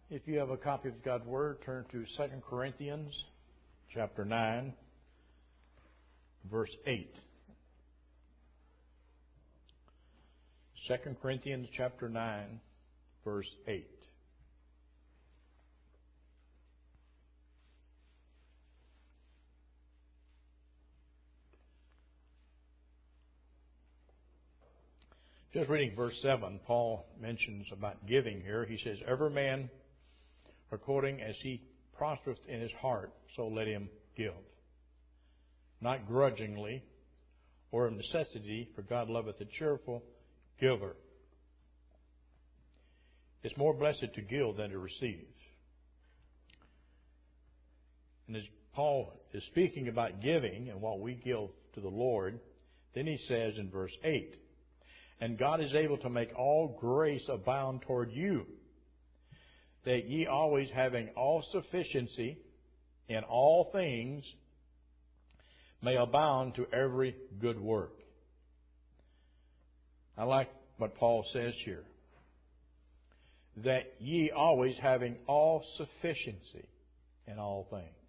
If you have a copy of God's Word, turn to 2 Corinthians chapter 9, verse 8. 2 Corinthians chapter 9, verse 8. Just reading verse 7, Paul mentions about giving here. He says, "Every man according as he prospereth in his heart, so let him give. Not grudgingly or of necessity, for God loveth a cheerful giver." It's more blessed to give than to receive. And as Paul is speaking about giving and what we give to the Lord, then he says in verse 8, "And God is able to make all grace abound toward you, that ye always having all sufficiency in all things may abound to every good work." I like what Paul says here. That ye always having all sufficiency in all things.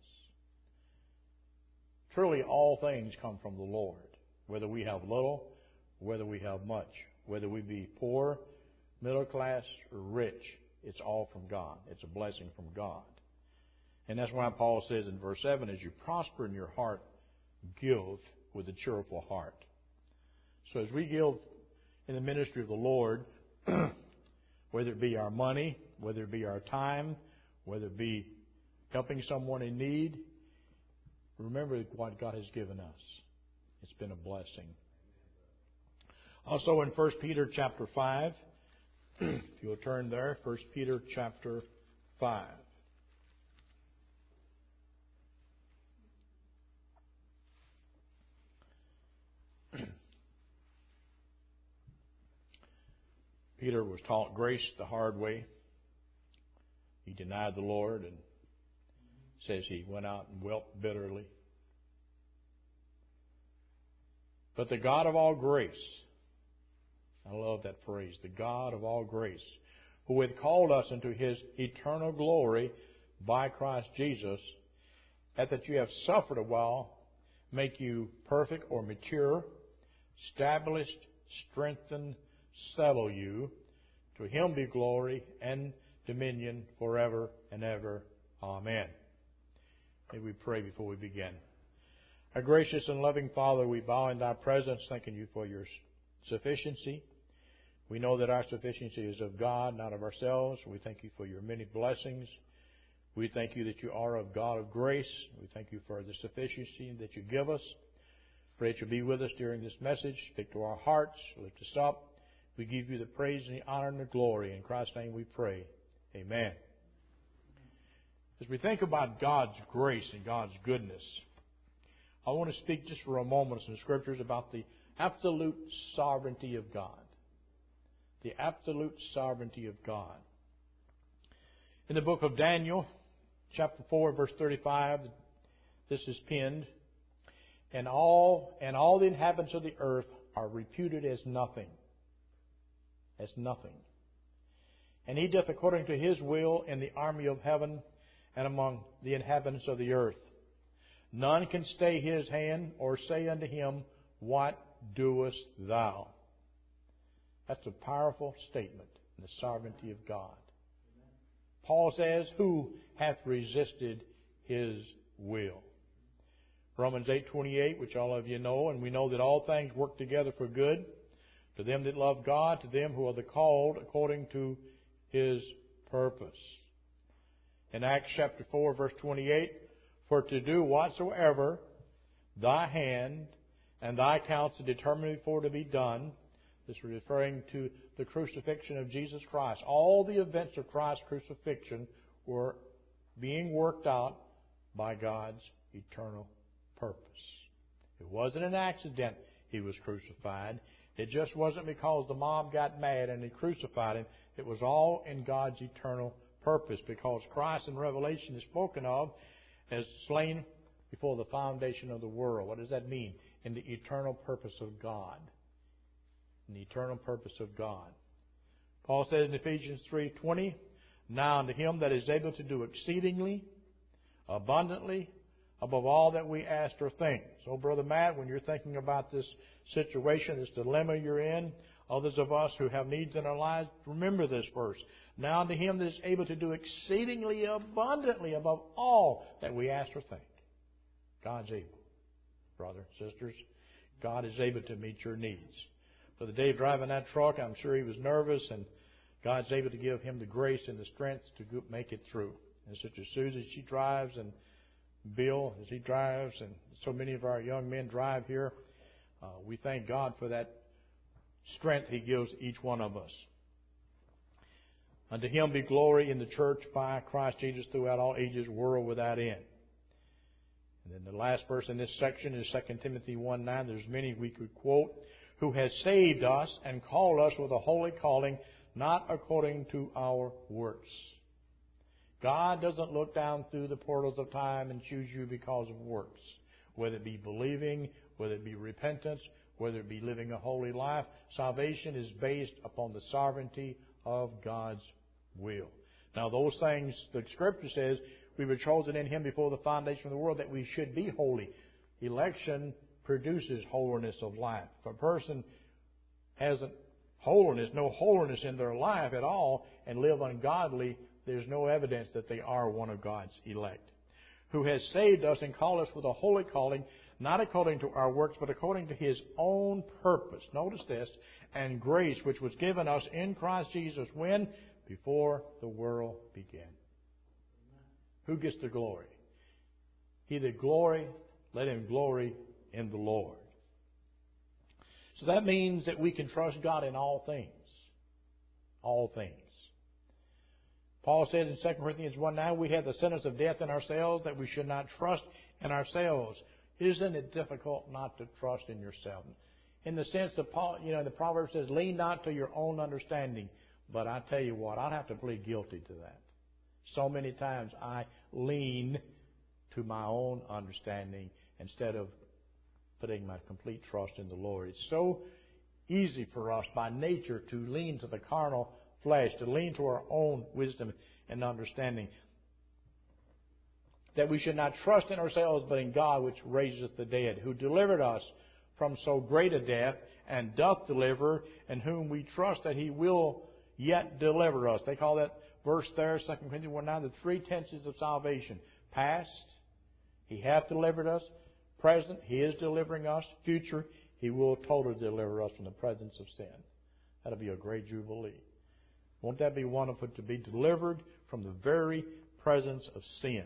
Truly all things come from the Lord. Whether we have little, whether we have much, whether we be poor, middle class, or rich, it's all from God. It's a blessing from God. And that's why Paul says in verse 7, as you prosper in your heart, give with a cheerful heart. So as we give in the ministry of the Lord, whether it be our money, whether it be our time, whether it be helping someone in need, remember what God has given us. It's been a blessing. Also in 1 Peter chapter 5, if you'll turn there, 1 Peter chapter 5. Peter was taught grace the hard way. He denied the Lord and says he went out and wept bitterly. But the God of all grace, I love that phrase, the God of all grace, who hath called us into His eternal glory by Christ Jesus, that you have suffered a while, make you perfect or mature, established, strengthened, settle you. To Him be glory and dominion forever and ever. Amen. May we pray before we begin. Our gracious and loving Father, we bow in Thy presence, thanking You for Your sufficiency. We know that our sufficiency is of God, not of ourselves. We thank You for Your many blessings. We thank You that You are of God of grace. We thank You for the sufficiency that You give us. Pray that You be with us during this message. Speak to our hearts. Lift us up. We give You the praise and the honor and the glory. In Christ's name we pray. Amen. As we think about God's grace and God's goodness, I want to speak just for a moment in the Scriptures about the absolute sovereignty of God. The absolute sovereignty of God. In the book of Daniel, chapter 4, verse 35, this is penned, And all the inhabitants of the earth are reputed as nothing. As nothing. And He doth according to His will in the army of heaven and among the inhabitants of the earth. None can stay His hand or say unto Him, What doest thou? That's a powerful statement in the sovereignty of God. Paul says, Who hath resisted His will? Romans 8:28, which all of you know, and we know that all things work together for good to them that love God, to them who are the called according to His purpose. In Acts chapter 4, verse 28, For to do whatsoever thy hand and thy counsel determined before to be done. This is referring to the crucifixion of Jesus Christ. All the events of Christ's crucifixion were being worked out by God's eternal purpose. It wasn't an accident He was crucified. It just wasn't because the mob got mad and they crucified Him. It was all in God's eternal purpose, because Christ in Revelation is spoken of as slain before the foundation of the world. What does that mean? In the eternal purpose of God. In the eternal purpose of God. Paul says in Ephesians 3:20, Now unto Him that is able to do exceedingly, abundantly, above all that we ask or think. So, Brother Matt, when you're thinking about this situation, this dilemma you're in, others of us who have needs in our lives, remember this verse. Now unto Him that is able to do exceedingly abundantly above all that we ask or think. God's able. Brother, sisters, God is able to meet your needs. Brother Dave driving that truck, I'm sure he was nervous, and God's able to give him the grace and the strength to make it through. And Sister Susie, she drives, and Bill, as he drives, and so many of our young men drive here. We thank God for that strength He gives each one of us. Unto Him be glory in the church by Christ Jesus throughout all ages, world without end. And then the last verse in this section is 2 Timothy 1:9. There's many we could quote. Who has saved us and called us with a holy calling, not according to our works. God doesn't look down through the portals of time and choose you because of works. Whether it be believing, whether it be repentance, whether it be living a holy life, salvation is based upon the sovereignty of God's will. Now those things, the Scripture says, we were chosen in Him before the foundation of the world that we should be holy. Election produces holiness of life. If a person has no holiness in their life at all and live ungodly, there's no evidence that they are one of God's elect. Who has saved us and called us with a holy calling, not according to our works, but according to His own purpose. Notice this, and grace which was given us in Christ Jesus when? Before the world began. Who gets the glory? He that glorieth, let him glory in the Lord. So that means that we can trust God in all things. All things. Paul says in 2 Corinthians 1:9, we have the sentence of death in ourselves, that we should not trust in ourselves. Isn't it difficult not to trust in yourself? In the sense that Paul, the proverb says, lean not to your own understanding. But I tell you what, I'd have to plead guilty to that. So many times I lean to my own understanding instead of putting my complete trust in the Lord. It's so easy for us by nature to lean to the carnal flesh, to lean to our own wisdom and understanding. That we should not trust in ourselves, but in God which raiseth the dead, who delivered us from so great a death, and doth deliver, and whom we trust that He will yet deliver us. They call that verse there, 2 Corinthians 1:9, the three tenses of salvation. Past, He hath delivered us. Present, He is delivering us. Future, He will totally deliver us from the presence of sin. That'll be a great jubilee. Won't that be wonderful to be delivered from the very presence of sin?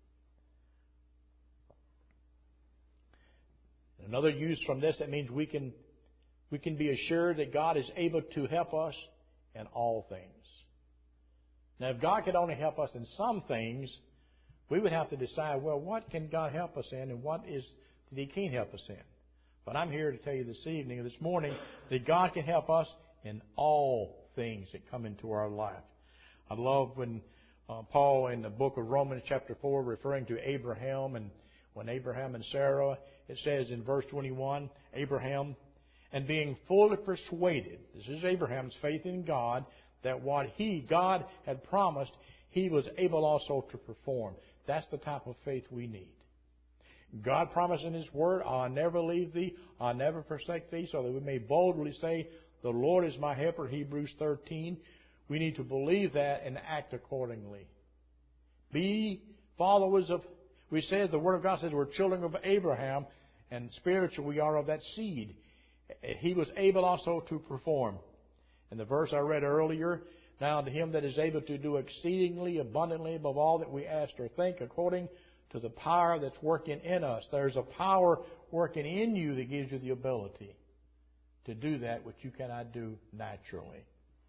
Another use from this, that means we can be assured that God is able to help us in all things. Now, if God could only help us in some things, we would have to decide, well, what can God help us in and what is that He can't help us in? But I'm here to tell you this evening, this morning, that God can help us in all things that come into our life. I love when Paul in the book of Romans chapter 4, referring to Abraham, and when Abraham and Sarah, it says in verse 21, Abraham, and being fully persuaded, this is Abraham's faith in God, that what God had promised, he was able also to perform. That's the type of faith we need. God promised in His Word, I'll never leave thee, I'll never forsake thee, so that we may boldly say, the Lord is my helper, Hebrews 13. We need to believe that and act accordingly. Be followers of, we said, the Word of God says we're children of Abraham, and spiritual we are of that seed. He was able also to perform. In the verse I read earlier, now to Him that is able to do exceedingly abundantly above all that we ask or think, according to the power that's working in us. There's a power working in you that gives you the ability to do that which you cannot do naturally.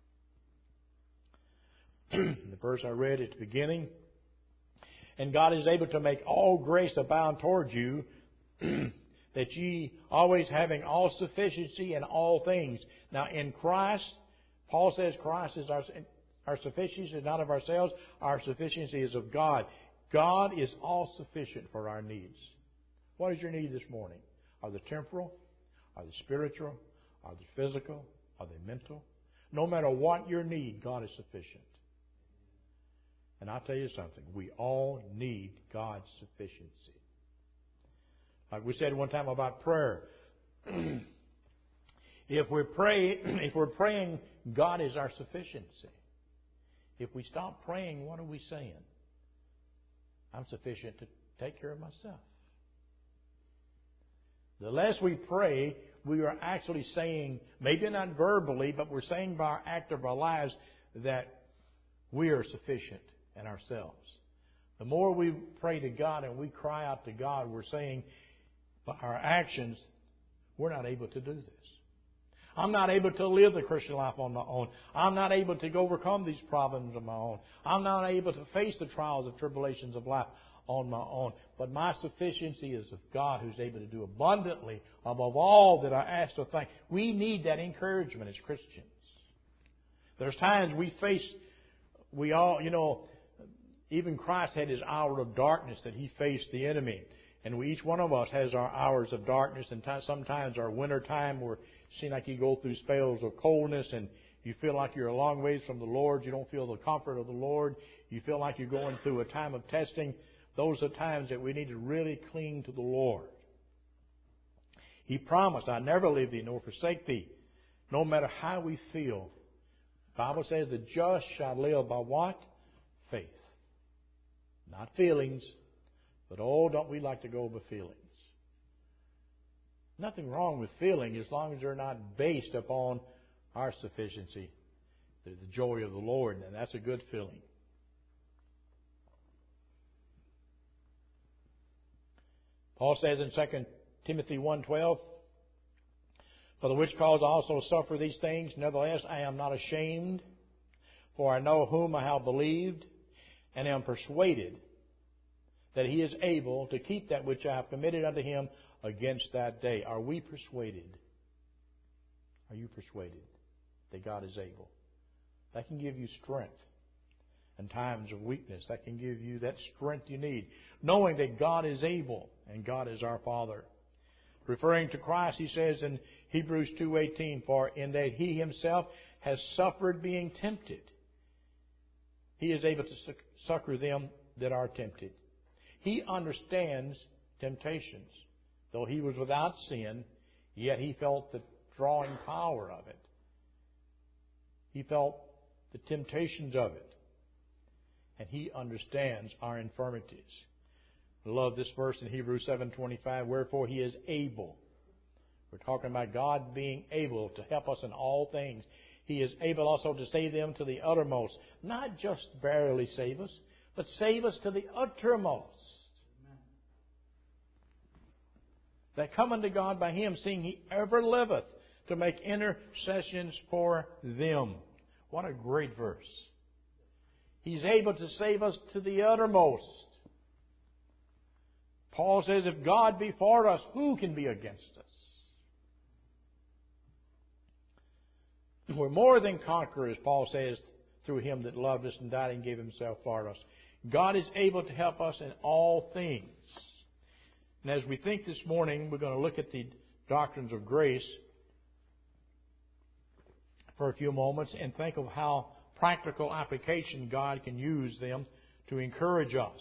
The verse I read at the beginning, and God is able to make all grace abound toward you, that ye always having all sufficiency in all things. Now in Christ, Paul says Christ is our sufficiency is not of ourselves, our sufficiency is of God. God is all sufficient for our needs. What is your need this morning? Are they temporal? Are they spiritual? Are they physical? Are they mental? No matter what your need, God is sufficient. And I'll tell you something. We all need God's sufficiency. Like we said one time about prayer. If we're praying, God is our sufficiency. If we stop praying, what are we saying? I'm sufficient to take care of myself. The less we pray, we are actually saying, maybe not verbally, but we're saying by our act of our lives that we are sufficient in ourselves. The more we pray to God and we cry out to God, we're saying by our actions, we're not able to do this. I'm not able to live the Christian life on my own. I'm not able to overcome these problems on my own. I'm not able to face the trials and tribulations of life on my own. But my sufficiency is of God, who's able to do abundantly above all that I ask or think. We need that encouragement as Christians. There's times we all, even Christ had His hour of darkness that He faced the enemy. And each one of us has our hours of darkness, and sometimes our winter time where it seems like you go through spells of coldness and you feel like you're a long ways from the Lord. You don't feel the comfort of the Lord. You feel like you're going through a time of testing. Those are times that we need to really cling to the Lord. He promised, "I never leave thee nor forsake thee," no matter how we feel. The Bible says the just shall live by what? Faith. Not feelings. But don't we like to go by feelings? Nothing wrong with feeling as long as they're not based upon our sufficiency. The joy of the Lord, and that's a good feeling. Paul says in 2 Timothy 1:12, "For the which cause I also suffer these things, nevertheless I am not ashamed, for I know whom I have believed, and am persuaded that He is able to keep that which I have committed unto Him against that day." Are we persuaded? Are you persuaded that God is able? That can give you strength in times of weakness. That can give you that strength you need, knowing that God is able and God is our Father. Referring to Christ, he says in Hebrews 2:18, "For in that He Himself has suffered being tempted, He is able to succor them that are tempted." He understands temptations. Though He was without sin, yet He felt the drawing power of it. He felt the temptations of it. And He understands our infirmities. I love this verse in Hebrews 7:25, "Wherefore He is able." We're talking about God being able to help us in all things. He is able also to save them to the uttermost. Not just barely save us, but save us to the uttermost. That come unto God by Him, seeing He ever liveth to make intercessions for them. What a great verse. He's able to save us to the uttermost. Paul says, if God be for us, who can be against us? We're more than conquerors, Paul says, through Him that loved us and died and gave Himself for us. God is able to help us in all things. And as we think this morning, we're going to look at the doctrines of grace for a few moments and think of how practical application God can use them to encourage us.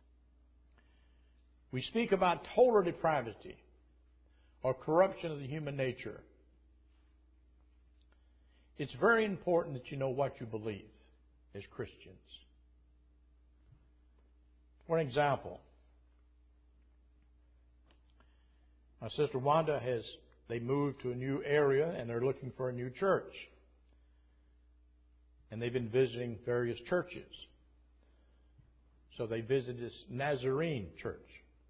We speak about total depravity or corruption of the human nature. It's very important that you know what you believe as Christians. For example, my sister Wanda they moved to a new area and they're looking for a new church. And they've been visiting various churches. So they visited this Nazarene church.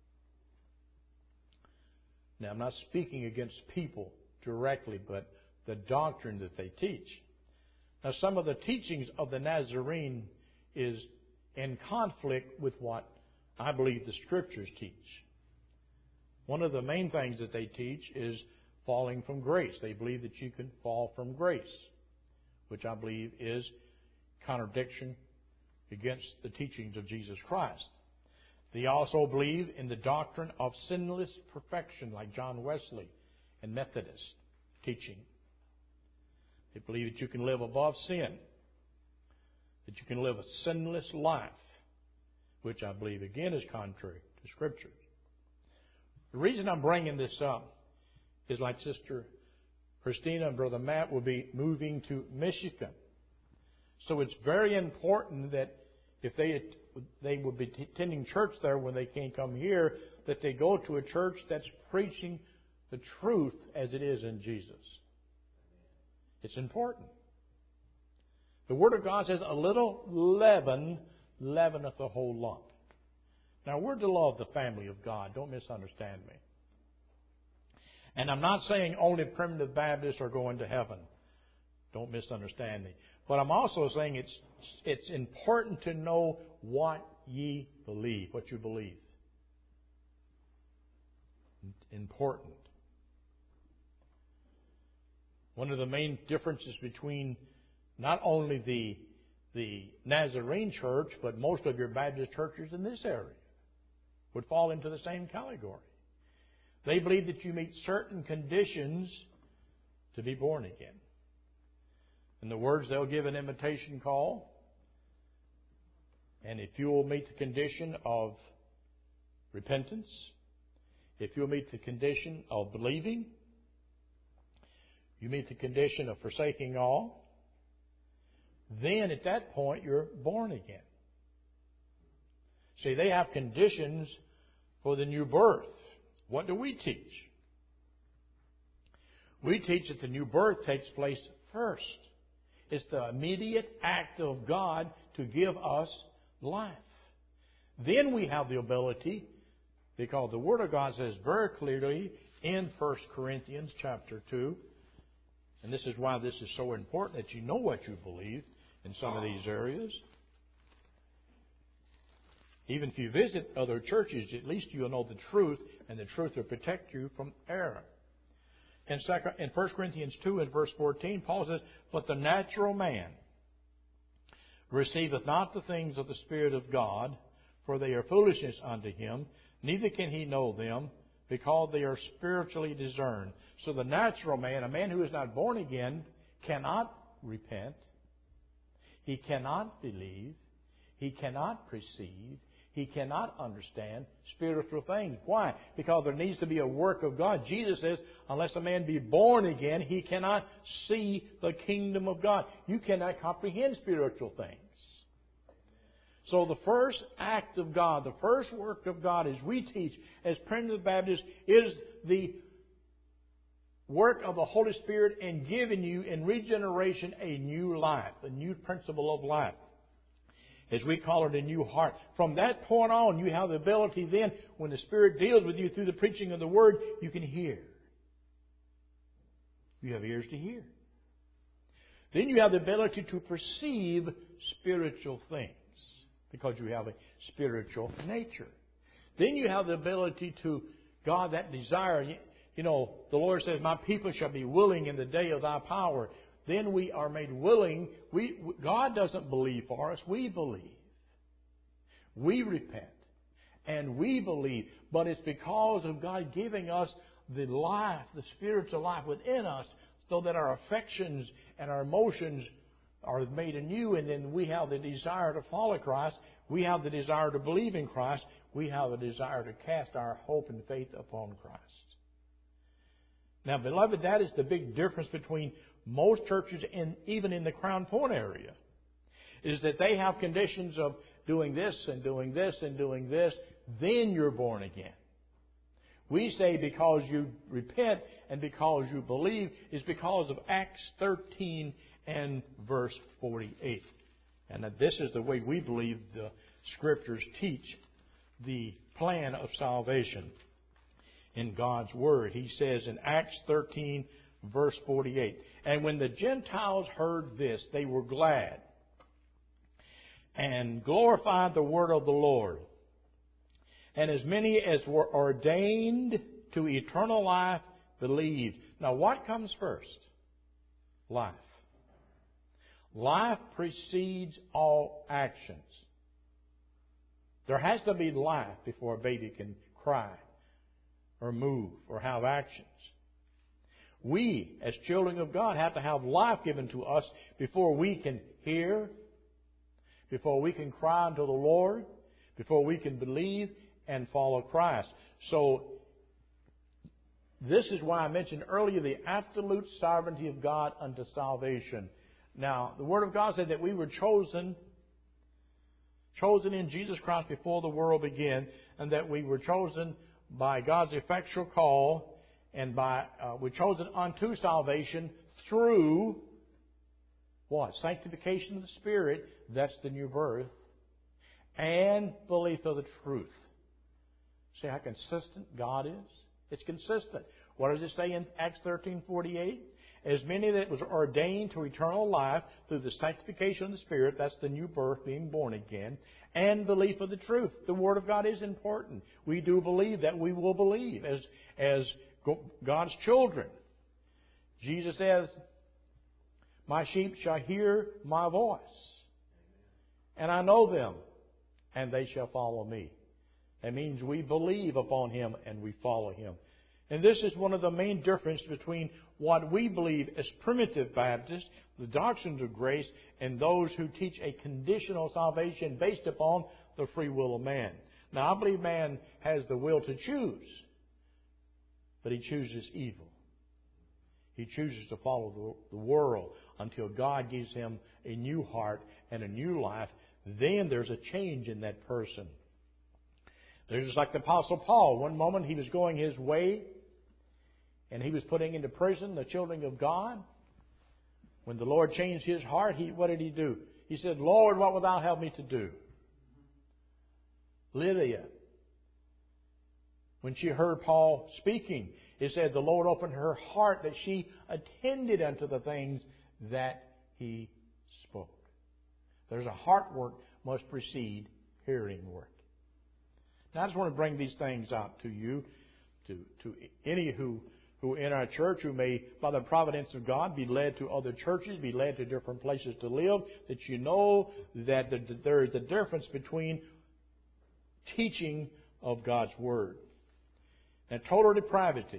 Now, I'm not speaking against people directly, but the doctrine that they teach. Now, some of the teachings of the Nazarene is in conflict with what I believe the Scriptures teach. One of the main things that they teach is falling from grace. They believe that you can fall from grace, which I believe is contradiction against the teachings of Jesus Christ. They also believe in the doctrine of sinless perfection, like John Wesley and Methodist teaching. They believe that you can live above sin. that you can live a sinless life, which I believe, again, is contrary to Scripture. The reason I'm bringing this up is like Sister Christina and Brother Matt will be moving to Michigan. So it's very important that if they would be attending church there when they can't come here, that they go to a church that's preaching the truth as it is in Jesus. It's important. The Word of God says, a little leaven leaveneth the whole lump. Now, we're to love the family of God. Don't misunderstand me. And I'm not saying only primitive Baptists are going to heaven. Don't misunderstand me. But I'm also saying it's important to know what ye believe, what you believe. Important. One of the main differences between not only the Nazarene church, but most of your Baptist churches in this area would fall into the same category. They believe that you meet certain conditions to be born again. In the words, they'll give an invitation call. And if you will meet the condition of repentance, if you'll meet the condition of believing, you meet the condition of forsaking all, then at that point you're born again. See, they have conditions for the new birth. What do we teach? We teach that the new birth takes place first. It's the immediate act of God to give us life. Then we have the ability, because the Word of God says very clearly in 1 Corinthians chapter 2, and this is why this is so important that you know what you believe in some of these areas. Even if you visit other churches, at least you'll know the truth, and the truth will protect you from error. In 1 Corinthians 2 and verse 14, Paul says, "But the natural man receiveth not the things of the Spirit of God, for they are foolishness unto him, neither can he know them, because they are spiritually discerned." So the natural man, a man who is not born again, cannot repent. He cannot believe. He cannot perceive. He cannot understand spiritual things. Why? Because there needs to be a work of God. Jesus says, unless a man be born again, he cannot see the kingdom of God. You cannot comprehend spiritual things. So the first act of God, the first work of God, as we teach, as primitive Baptists, is the work of the Holy Spirit in giving you, in regeneration, a new life, a new principle of life. As we call it, a new heart. From that point on, you have the ability then, when the Spirit deals with you through the preaching of the Word, you can hear. You have ears to hear. Then you have the ability to perceive spiritual things, because you have a spiritual nature. Then you have the ability to, God, that desire. You know, the Lord says, "My people shall be willing in the day of thy power." Then we are made willing. God doesn't believe for us. We believe. We repent. And we believe. But it's because of God giving us the life, the spiritual life within us, so that our affections and our emotions are made anew. And then we have the desire to follow Christ. We have the desire to believe in Christ. We have a desire to cast our hope and faith upon Christ. Now, beloved, that is the big difference between most churches, even in the Crown Point area, is that they have conditions of doing this and doing this and doing this, then you're born again. We say because you repent and because you believe is because of Acts 13 and verse 48. And that this is the way we believe the Scriptures teach the plan of salvation in God's Word. He says in Acts 13, verse 48, "And when the Gentiles heard this, they were glad and glorified the word of the Lord. And as many as were ordained to eternal life believed." Now, what comes first? Life. Life precedes all actions. There has to be life before a baby can cry or move or have actions. We, as children of God, have to have life given to us before we can hear, before we can cry unto the Lord, before we can believe and follow Christ. So, this is why I mentioned earlier the absolute sovereignty of God unto salvation. Now, the Word of God said that we were chosen in Jesus Christ before the world began, and that we were chosen by God's effectual call, and we're chosen unto salvation through what? Sanctification of the Spirit, that's the new birth, and belief of the truth. See how consistent God is? It's consistent. What does it say in Acts 13:48? As many that was ordained to eternal life through the sanctification of the Spirit, that's the new birth, being born again, and belief of the truth. The Word of God is important. We do believe that we will believe as God's children. Jesus says, "My sheep shall hear my voice, and I know them, and they shall follow me." That means we believe upon Him and we follow Him. And this is one of the main differences between what we believe as primitive Baptists, the doctrines of grace, and those who teach a conditional salvation based upon the free will of man. Now, I believe man has the will to choose, but he chooses evil. He chooses to follow the world until God gives him a new heart and a new life. Then there's a change in that person. There's just like the Apostle Paul. One moment he was going his way, and he was putting into prison the children of God. When the Lord changed his heart, what did he do? He said, "Lord, what wilt thou have me to do?" Lydia, when she heard Paul speaking, it said the Lord opened her heart that she attended unto the things that he spoke. There's a heart work must precede hearing work. Now, I just want to bring these things out to you, to any who in our church who may, by the providence of God, be led to other churches, be led to different places to live, that you know that there is a difference between teaching of God's Word. And total depravity.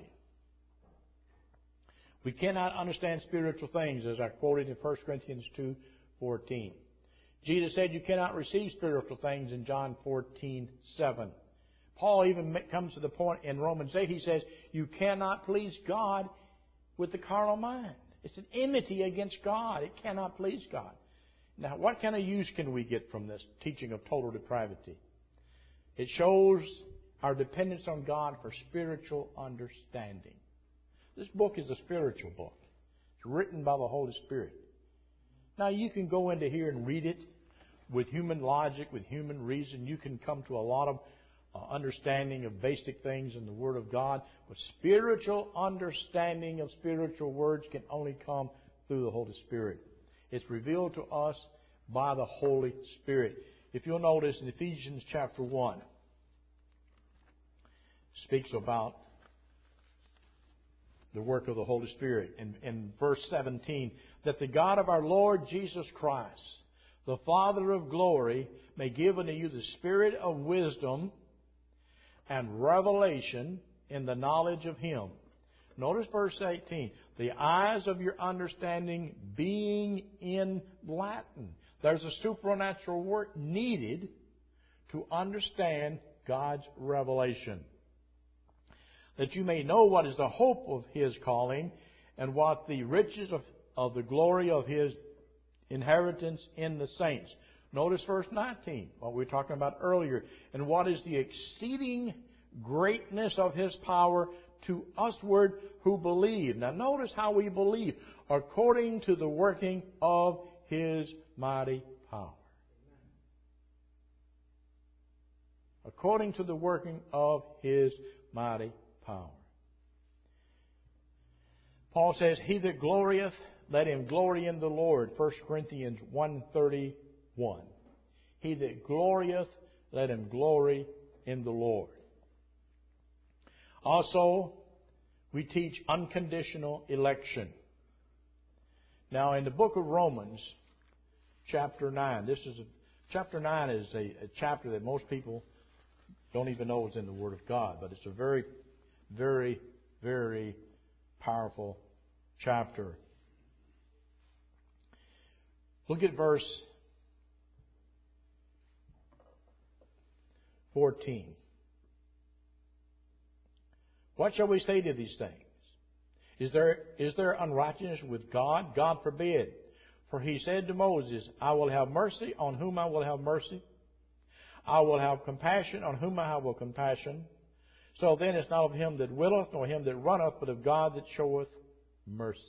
We cannot understand spiritual things, as I quoted in 1 Corinthians 2:14. Jesus said you cannot receive spiritual things in John 14:7. Paul even comes to the point in Romans 8, he says, you cannot please God with the carnal mind. It's an enmity against God. It cannot please God. Now, what kind of use can we get from this teaching of total depravity? It shows our dependence on God for spiritual understanding. This book is a spiritual book. It's written by the Holy Spirit. Now, you can go into here and read it with human logic, with human reason. You can come to a lot of understanding of basic things in the Word of God. But spiritual understanding of spiritual words can only come through the Holy Spirit. It's revealed to us by the Holy Spirit. If you'll notice in Ephesians chapter 1, speaks about the work of the Holy Spirit. In verse 17, that the God of our Lord Jesus Christ, the Father of glory, may give unto you the spirit of wisdom and revelation in the knowledge of Him. Notice verse 18. The eyes of your understanding being enlightened. There's a supernatural work needed to understand God's revelation. That you may know what is the hope of His calling and what the riches of the glory of His inheritance in the saints. Notice verse 19, what we were talking about earlier. And what is the exceeding greatness of His power to usward who believe. Now notice how we believe. According to the working of His mighty power. According to the working of His mighty power. Paul says, he that glorieth, let him glory in the Lord. 1 Corinthians 1:31. He that glorieth, let him glory in the Lord. Also, we teach unconditional election. Now, in the book of Romans, chapter 9, chapter 9 is a chapter that most people don't even know is in the Word of God, but it's a very, very, very powerful chapter. Look at verse 14. What shall we say to these things? Is there unrighteousness with God? God forbid. For He said to Moses, I will have mercy on whom I will have mercy. I will have compassion on whom I will compassion. So then it's not of him that willeth, nor him that runneth, but of God that showeth mercy.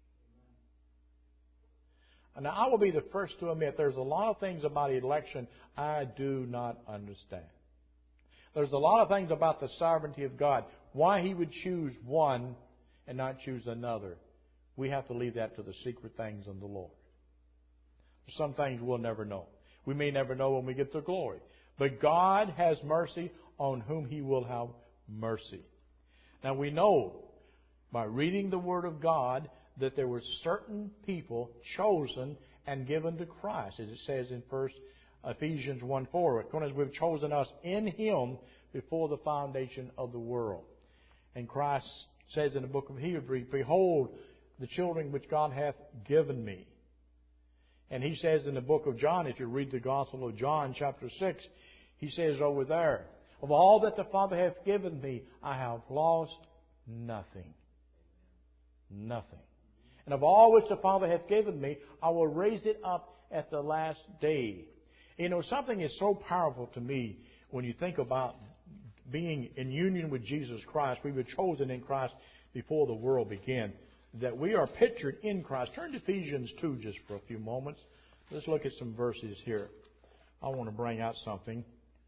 Now, I will be the first to admit there's a lot of things about election I do not understand. There's a lot of things about the sovereignty of God. Why He would choose one and not choose another. We have to leave that to the secret things of the Lord. Some things we'll never know. We may never know when we get to glory. But God has mercy on whom He will have mercy. Now we know by reading the Word of God that there were certain people chosen and given to Christ. As it says in Ephesians 1:4, according as we've chosen us in Him before the foundation of the world. And Christ says in the book of Hebrews, behold, the children which God hath given me. And He says in the book of John, if you read the Gospel of John, chapter 6, He says over there, of all that the Father hath given me, I have lost nothing. Nothing. And of all which the Father hath given me, I will raise it up at the last day. You know, something is so powerful to me when you think about being in union with Jesus Christ. We were chosen in Christ before the world began. That we are pictured in Christ. Turn to Ephesians 2 just for a few moments. Let's look at some verses here. I want to bring out something.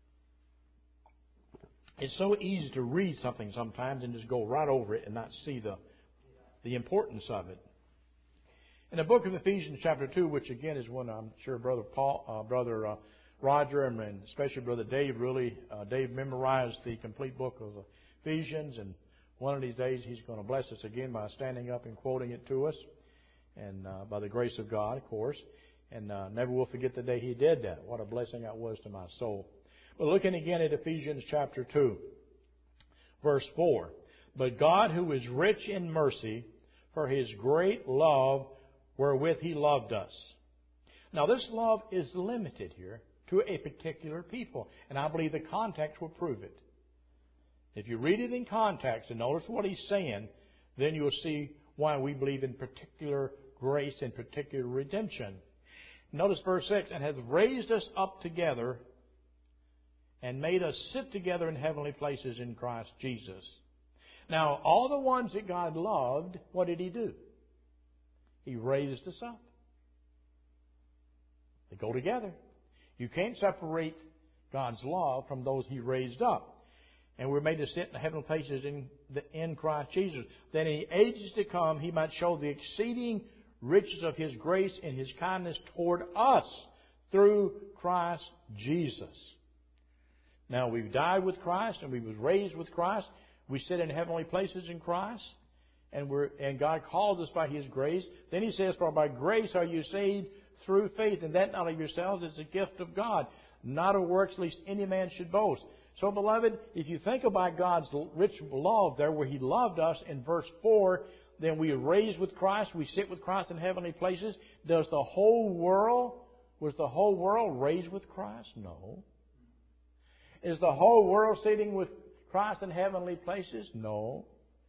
It's so easy to read something sometimes and just go right over it and not see the importance of it. In the book of Ephesians chapter 2, which again is one I'm sure Brother Roger and especially Brother Dave Dave memorized the complete book of Ephesians, and one of these days he's going to bless us again by standing up and quoting it to us, and by the grace of God, of course. And never will forget the day he did that. What a blessing that was to my soul. But looking again at Ephesians chapter 2, verse 4. But God, who is rich in mercy, for His great love wherewith He loved us. Now this love is limited here to a particular people. And I believe the context will prove it. If you read it in context and notice what He's saying, then you'll see why we believe in particular grace and particular redemption. Notice verse 6, and hath raised us up together and made us sit together in heavenly places in Christ Jesus. Now, all the ones that God loved, what did He do? He raised us up. They go together. You can't separate God's love from those He raised up. And we're made to sit in the heavenly places in Christ Jesus, that in the ages to come He might show the exceeding riches of His grace and His kindness toward us through Christ Jesus. Now we've died with Christ and we was raised with Christ. We sit in heavenly places in Christ, and God calls us by His grace. Then He says, for by grace are you saved through faith, and that not of yourselves, is a gift of God, not of works, lest any man should boast. So, beloved, if you think about God's rich love there, where He loved us in verse 4, then we are raised with Christ, we sit with Christ in heavenly places. Was the whole world raised with Christ? No. Is the whole world sitting with Christ in heavenly places? No.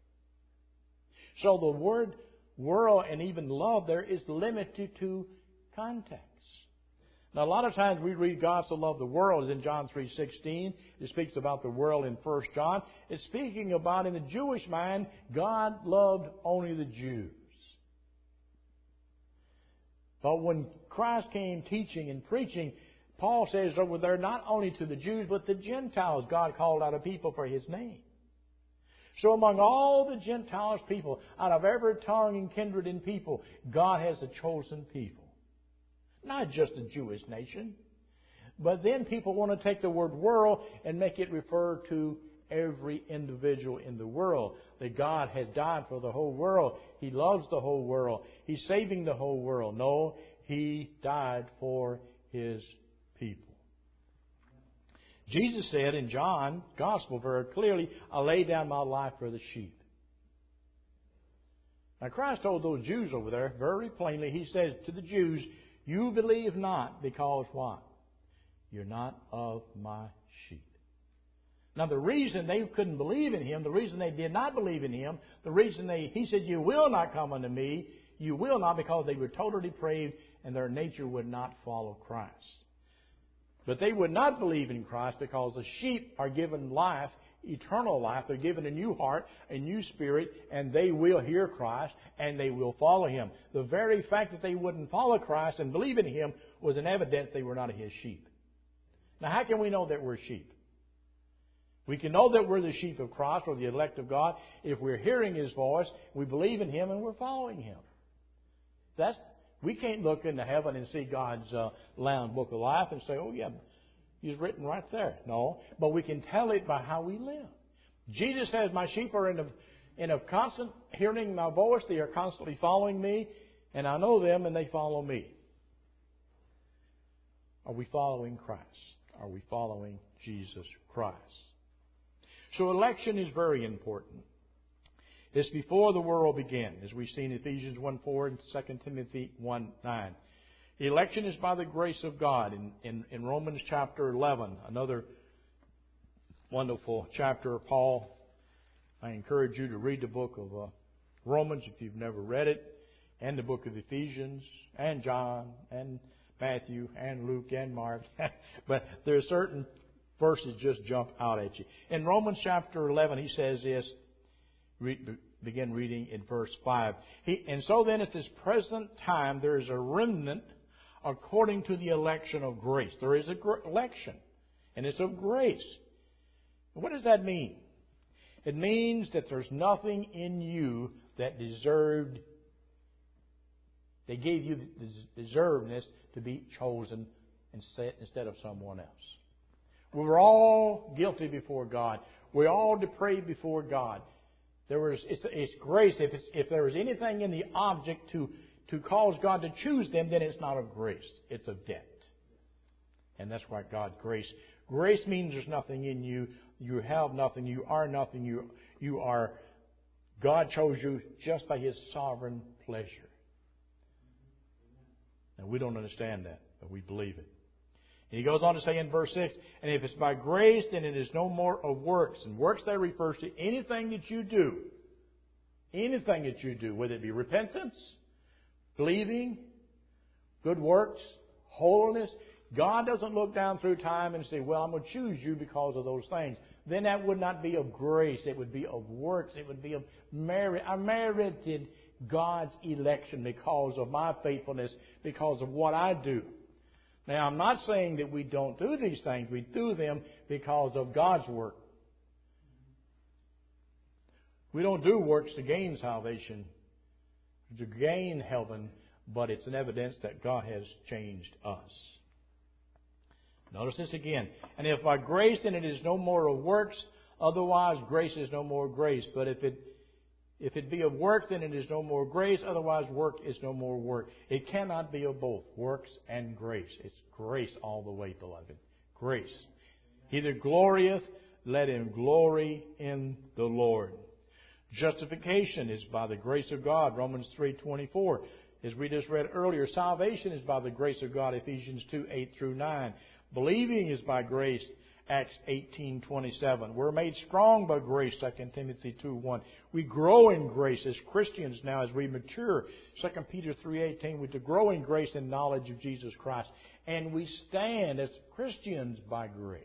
So the word world and even love there is limited to context. Now, a lot of times we read God so loved the world, as in John 3:16. It speaks about the world in 1 John. It's speaking about, in the Jewish mind, God loved only the Jews. But when Christ came teaching and preaching, Paul says over there, not only to the Jews, but the Gentiles, God called out a people for His name. So among all the Gentiles people, out of every tongue and kindred and people, God has a chosen people. Not just the Jewish nation. But then people want to take the word world and make it refer to every individual in the world. That God has died for the whole world. He loves the whole world. He's saving the whole world. No, He died for His people. Jesus said in John's Gospel very clearly, I lay down my life for the sheep. Now Christ told those Jews over there very plainly, He says to the Jews, you believe not because what? You're not of my sheep. Now, the reason they couldn't believe in Him, the reason they did not believe in Him, the reason He said, you will not come unto me, you will not, because they were totally depraved and their nature would not follow Christ. But they would not believe in Christ because the sheep are given life, eternal life. They're given a new heart, a new spirit, and they will hear Christ and they will follow Him. The very fact that they wouldn't follow Christ and believe in Him was an evidence they were not His sheep. Now, how can we know that we're sheep? We can know that we're the sheep of Christ or the elect of God if we're hearing His voice, we believe in Him, and we're following Him. We can't look into heaven and see God's Lamb Book of Life and say, oh yeah, He's written right there. No, but we can tell it by how we live. Jesus says, my sheep are in a constant hearing my voice. They are constantly following me, and I know them, and they follow me. Are we following Christ? Are we following Jesus Christ? So election is very important. It's before the world began, as we see in Ephesians 1:4 and 2 Timothy 1:9. Election is by the grace of God. In Romans chapter 11, another wonderful chapter of Paul, I encourage you to read the book of Romans if you've never read it, and the book of Ephesians, and John, and Matthew, and Luke, and Mark. But there are certain verses just jump out at you. In Romans chapter 11, he says this, begin reading in verse 5. And so then at this present time there is a remnant according to the election of grace. There is an election, and it's of grace. What does that mean? It means that there's nothing in you that deserved, they gave you the deservedness to be chosen instead of someone else. We were all guilty before God. We're all depraved before God. It's grace. If there was anything in the object to cause God to choose them, then it's not of grace. It's of debt. And that's why God grace. Grace means there's nothing in you. You have nothing. You are nothing. You are. God chose you just by His sovereign pleasure. And we don't understand that, but we believe it. And he goes on to say in verse 6, and if it's by grace, then it is no more of works. And works there refers to anything that you do. Anything that you do, whether it be repentance, believing, good works, holiness. God doesn't look down through time and say, well, I'm going to choose you because of those things. Then that would not be of grace. It would be of works. It would be of merit. I merited God's election because of my faithfulness, because of what I do. Now, I'm not saying that we don't do these things. We do them because of God's work. We don't do works to gain salvation, to gain heaven, but it's an evidence that God has changed us. Notice this again. And if by grace, then it is no more of works. Otherwise, grace is no more grace. But if it be of works, then it is no more grace. Otherwise, work is no more work. It cannot be of both, works and grace. It's grace all the way, beloved. Grace. He that glorieth, let him glory in the Lord. Justification is by the grace of God, Romans 3:24. As we just read earlier, salvation is by the grace of God, Ephesians 2:8-9. Believing is by grace, Acts 18:27. We're made strong by grace, 2 Timothy 2:1. We grow in grace as Christians now as we mature, 2 Peter 3:18, with the growing grace and knowledge of Jesus Christ. And we stand as Christians by grace.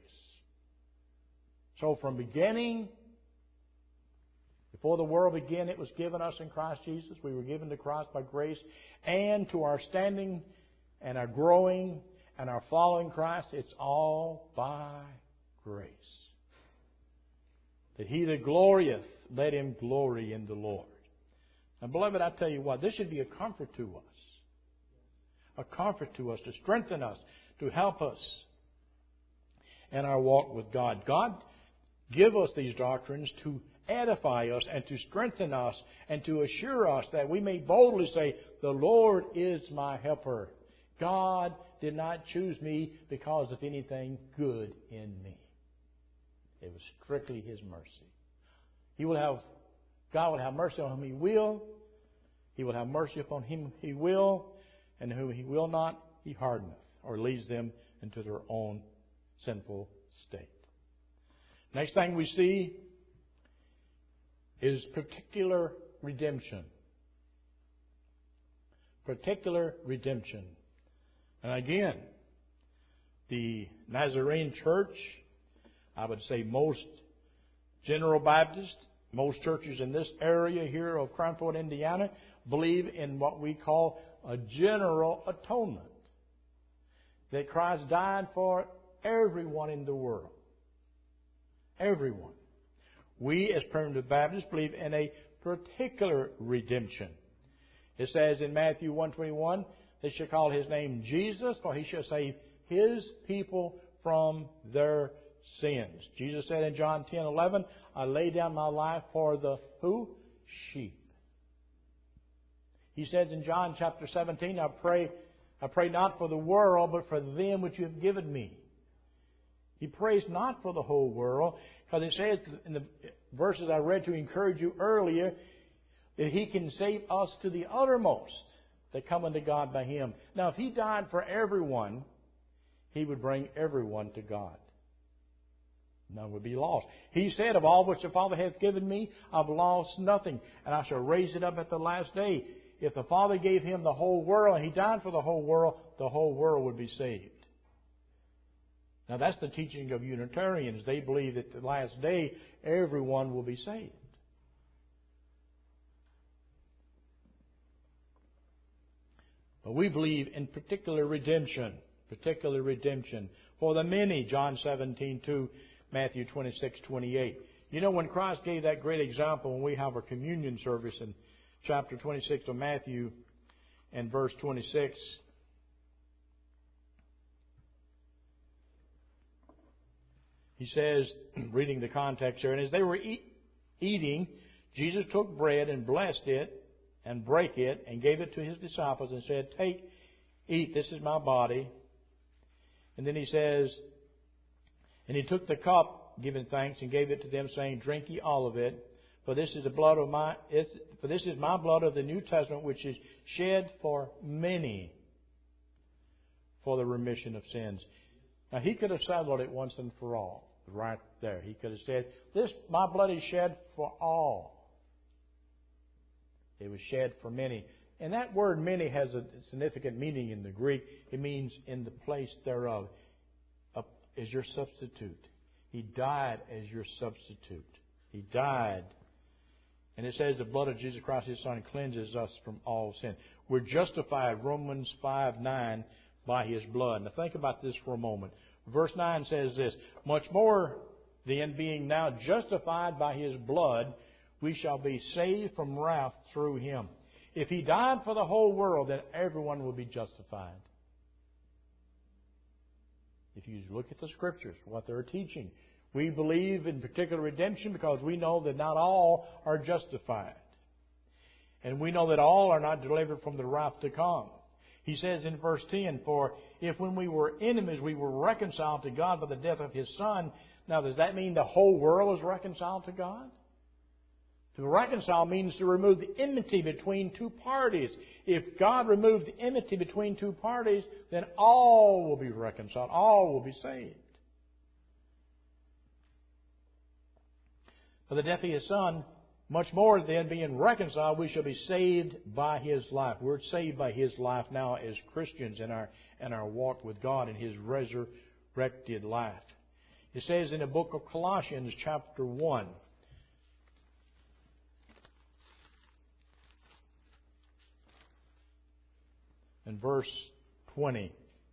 So from beginning, before the world began, it was given us in Christ Jesus. We were given to Christ by grace. And to our standing and our growing and our following Christ, it's all by grace. That he that glorieth, let him glory in the Lord. Now, beloved, I tell you what, this should be a comfort to us. A comfort to us, to strengthen us, to help us in our walk with God. God give us these doctrines to edify us and to strengthen us and to assure us that we may boldly say, the Lord is my helper. God did not choose me because of anything good in me. It was strictly His mercy. God will have mercy on whom He will. He will have mercy upon whom He will. And whom He will not, He hardeneth, or leads them into their own sinful state. Next thing we see is particular redemption. Particular redemption. And again, the Nazarene Church, I would say most General Baptist, most churches in this area here of Crown Point, Indiana, believe in what we call a general atonement. That Christ died for everyone in the world. Everyone. We, as Primitive Baptists, believe in a particular redemption. It says in Matthew 1:21, they shall call His name Jesus, for He shall save His people from their sins. Jesus said in John 10:11, I lay down my life for the who? Sheep. He says in John chapter 17, I pray not for the world, but for them which you have given me. He prays not for the whole world, because it says in the verses I read to encourage you earlier, that He can save us to the uttermost that come unto God by Him. Now, if He died for everyone, He would bring everyone to God. None would be lost. He said, of all which the Father hath given me, I've lost nothing, and I shall raise it up at the last day. If the Father gave Him the whole world, and He died for the whole world would be saved. Now, that's the teaching of Unitarians. They believe that the last day, everyone will be saved. But we believe in particular redemption. Particular redemption. For the many, John 17:2, Matthew 26:28. You know, when Christ gave that great example, when we have our communion service in chapter 26 of Matthew and verse 26, He says, reading the context here, and as they were eating, Jesus took bread and blessed it and brake it and gave it to His disciples and said, take, eat, this is my body. And then He says, and He took the cup, giving thanks, and gave it to them, saying, drink ye all of it, for this is my blood of the New Testament, which is shed for many for the remission of sins. Now, He could have settled it once and for all. Right there. He could have said, my blood is shed for all. It was shed for many. And that word many has a significant meaning in the Greek. It means in the place thereof. As your substitute. He died as your substitute. He died. And it says the blood of Jesus Christ, His Son, cleanses us from all sin. We're justified, Romans 5:9, by His blood. Now think about this for a moment. Verse 9 says this, much more then, being now justified by His blood, we shall be saved from wrath through Him. If He died for the whole world, then everyone will be justified. If you look at the Scriptures, what they're teaching, we believe in particular redemption because we know that not all are justified. And we know that all are not delivered from the wrath to come. He says in verse 10, for if when we were enemies we were reconciled to God by the death of His Son. Now, does that mean the whole world is reconciled to God? To reconcile means to remove the enmity between two parties. If God removed the enmity between two parties, then all will be reconciled. All will be saved. For the death of His Son, much more than being reconciled, we shall be saved by His life. We're saved by His life now as Christians in our walk with God in His resurrected life. It says in the book of Colossians chapter 1, in verse 20,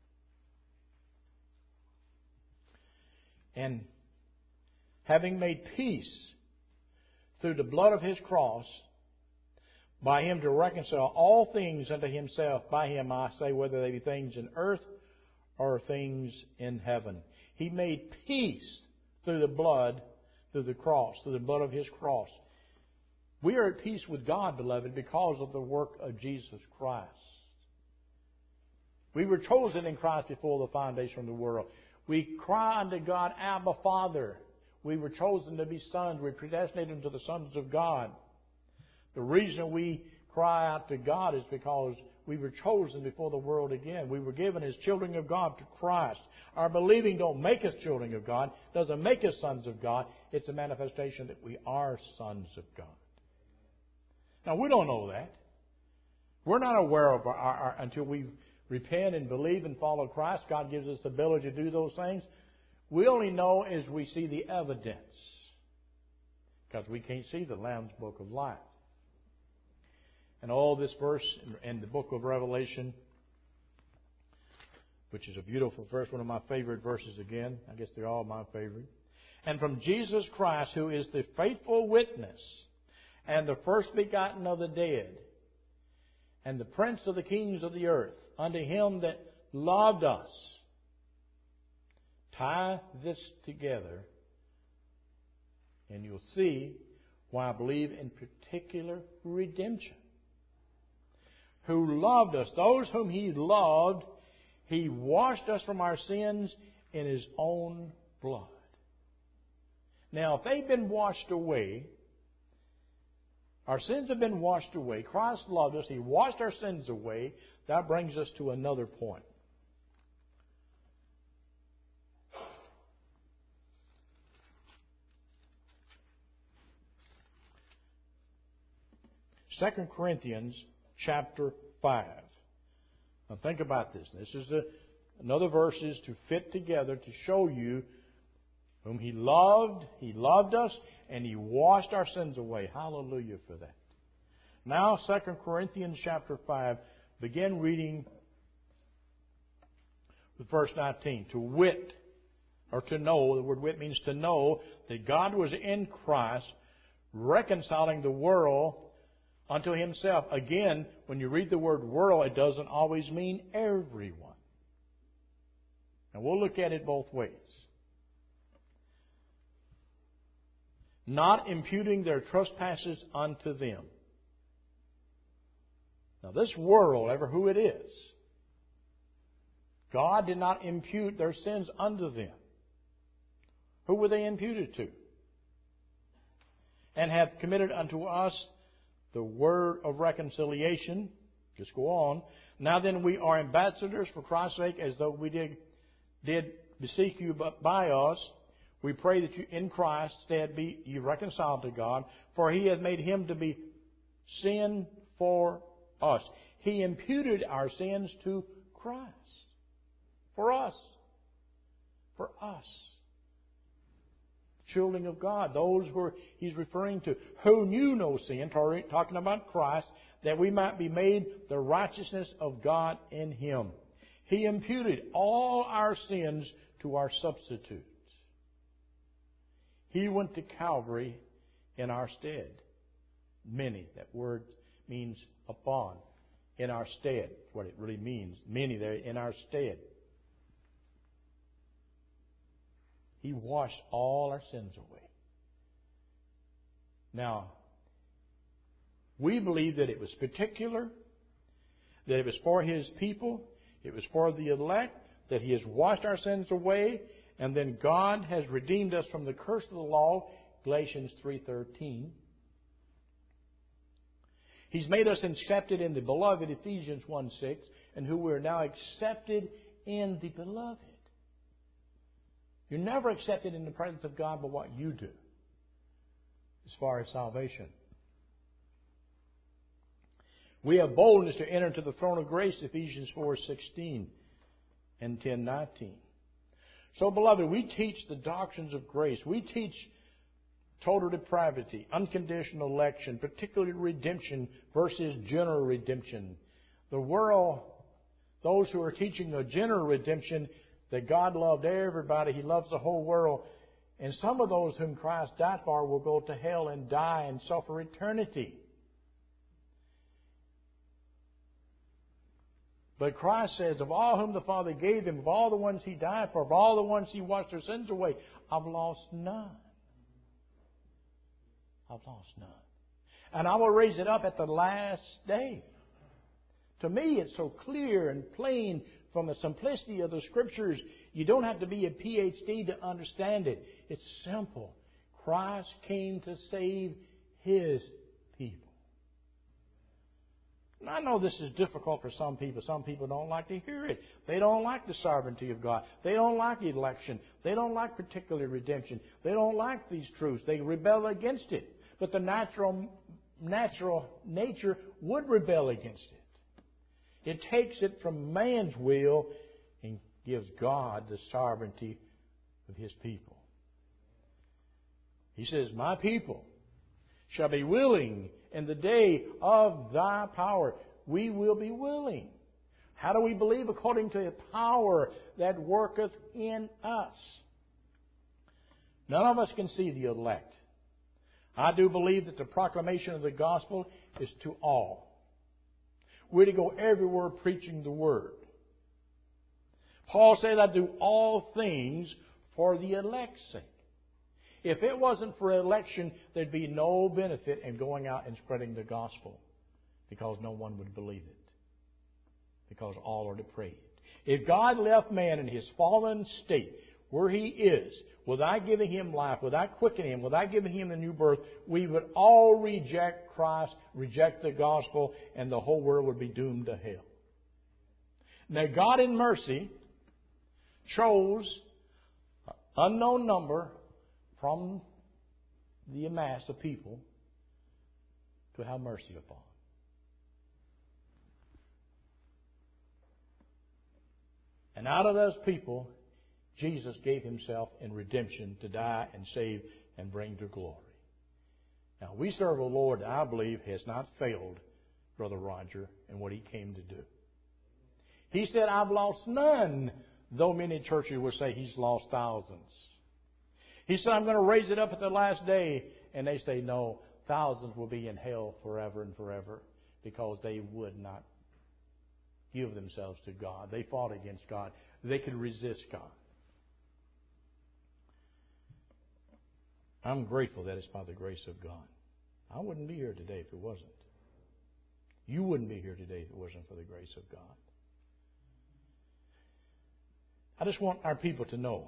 and having made peace through the blood of His cross, by Him to reconcile all things unto Himself. By Him, I say, whether they be things in earth or things in heaven. He made peace through the blood, through the cross, through the blood of His cross. We are at peace with God, beloved, because of the work of Jesus Christ. We were chosen in Christ before the foundation of the world. We cry unto God, Abba, Father. We were chosen to be sons. We predestinated to the sons of God. The reason we cry out to God is because we were chosen before the world began. We were given as children of God to Christ. Our believing don't make us children of God, doesn't make us sons of God. It's a manifestation that we are sons of God. Now, we don't know that. We're not aware of until we repent and believe and follow Christ. God gives us the ability to do those things. We only know as we see the evidence, because we can't see the Lamb's Book of Life. And all this verse in the book of Revelation, which is a beautiful verse, one of my favorite verses again. I guess they're all my favorite. And from Jesus Christ, who is the faithful witness and the first begotten of the dead and the prince of the kings of the earth, unto him that loved us. Tie this together and you'll see why I believe in particular redemption. Who loved us, those whom He loved, He washed us from our sins in His own blood. Now, if they've been washed away, our sins have been washed away. Christ loved us. He washed our sins away. That brings us to another point. Second Corinthians chapter 5. Now think about this. This is another verses to fit together to show you whom He loved us, and He washed our sins away. Hallelujah for that. Now, 2 Corinthians chapter 5, begin reading with verse 19. To wit, or to know, the word wit means to know, that God was in Christ, reconciling the world unto Himself. Again, when you read the word world, it doesn't always mean everyone. And we'll look at it both ways. Not imputing their trespasses unto them. Now this world, ever who it is, God did not impute their sins unto them. Who were they imputed to? And hath committed unto us the word of reconciliation. Just go on. Now then, we are ambassadors for Christ's sake, as though we did beseech you by us. We pray that you in Christ's stead be ye reconciled to God, for He hath made Him to be sin for us. He imputed our sins to Christ. For us. For us. Children of God, those who He's referring to, who knew no sin, talking about Christ, that we might be made the righteousness of God in Him. He imputed all our sins to our substitute. He went to Calvary in our stead. Many, that word means upon, in our stead. That's what it really means. Many there, in our stead. He washed all our sins away. Now, we believe that it was particular, that it was for His people, it was for the elect, that He has washed our sins away, and then God has redeemed us from the curse of the law, Galatians 3:13. He's made us accepted in the beloved, Ephesians 1:6, and who we are now accepted in the beloved. You're never accepted in the presence of God by what you do, as far as salvation. We have boldness to enter into the throne of grace, Ephesians 4:16 and 10:19. So, beloved, we teach the doctrines of grace. We teach total depravity, unconditional election, particularly redemption versus general redemption. The world, those who are teaching a general redemption, that God loved everybody, He loves the whole world. And some of those whom Christ died for will go to hell and die and suffer eternity. But Christ says, of all whom the Father gave Him, of all the ones He died for, of all the ones He washed their sins away, I've lost none. I've lost none. And I will raise it up at the last day. To me, it's so clear and plain from the simplicity of the Scriptures. You don't have to be a PhD to understand it. It's simple. Christ came to save His people. And I know this is difficult for some people. Some people don't like to hear it. They don't like the sovereignty of God. They don't like election. They don't like particular redemption. They don't like these truths. They rebel against it. But the natural nature would rebel against it. It takes it from man's will and gives God the sovereignty of His people. He says, my people shall be willing in the day of thy power. We will be willing. How do we believe? According to the power that worketh in us. None of us can see the elect. I do believe that the proclamation of the gospel is to all. We're to go everywhere preaching the Word. Paul said, I do all things for the elect's sake. If it wasn't for election, there'd be no benefit in going out and spreading the gospel, because no one would believe it, because all are depraved. If God left man in his fallen state, where he is, without giving him life, without quickening him, without giving him the new birth, we would all reject Christ, reject the gospel, and the whole world would be doomed to hell. Now, God in mercy chose an unknown number from the mass of people to have mercy upon. And out of those people, Jesus gave Himself in redemption to die and save and bring to glory. Now, we serve a Lord that I believe has not failed Brother Roger in what He came to do. He said, I've lost none, though many churches would say He's lost thousands. He said, I'm going to raise it up at the last day. And they say, no, thousands will be in hell forever and forever, because they would not give themselves to God. They fought against God. They could resist God. I'm grateful that it's by the grace of God. I wouldn't be here today if it wasn't. You wouldn't be here today if it wasn't for the grace of God. I just want our people to know,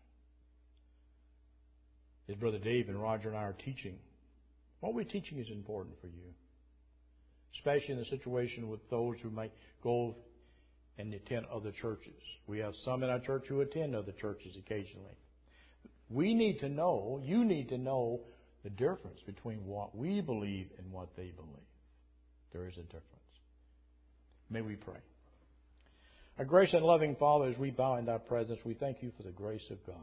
as Brother Dave and Roger and I are teaching, what we're teaching is important for you. Especially in the situation with those who might go and attend other churches. We have some in our church who attend other churches occasionally. We need to know, you need to know the difference between what we believe and what they believe. There is a difference. May we pray. Our gracious and loving Father, as we bow in Thy presence, we thank You for the grace of God.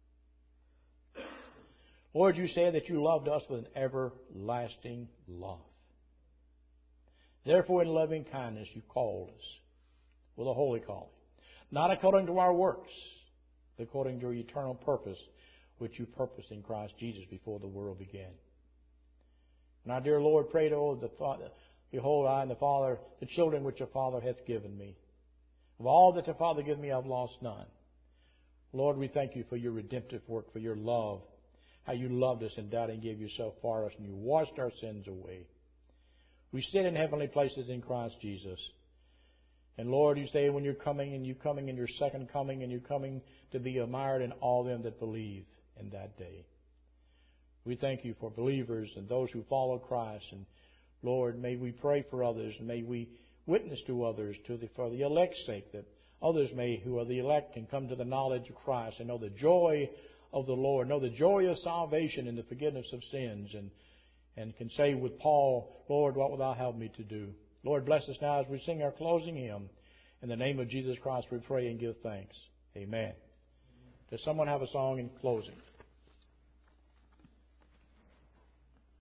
Lord, You said that You loved us with an everlasting love. Therefore, in loving kindness, You called us with a holy calling. Not according to our works, but according to Your eternal purpose, which You purposed in Christ Jesus before the world began. And our dear Lord, pray to the Father, behold, I and the Father, the children which the Father hath given me. Of all that the Father gave me, I've lost none. Lord, we thank You for Your redemptive work, for Your love, how You loved us and died and gave Yourself for us, and You washed our sins away. We sit in heavenly places in Christ Jesus. And Lord, You say when You're coming, and You're coming in Your second coming, and You're coming to be admired in all them that believe in that day. We thank You for believers and those who follow Christ. And Lord, may we pray for others, and may we witness to others for the elect's sake, that others may, who are the elect, can come to the knowledge of Christ and know the joy of the Lord, know the joy of salvation and the forgiveness of sins, and can say with Paul, Lord, what wilt Thou have me to do? Lord, bless us now as we sing our closing hymn. In the name of Jesus Christ we pray and give thanks. Amen. Does someone have a song in closing?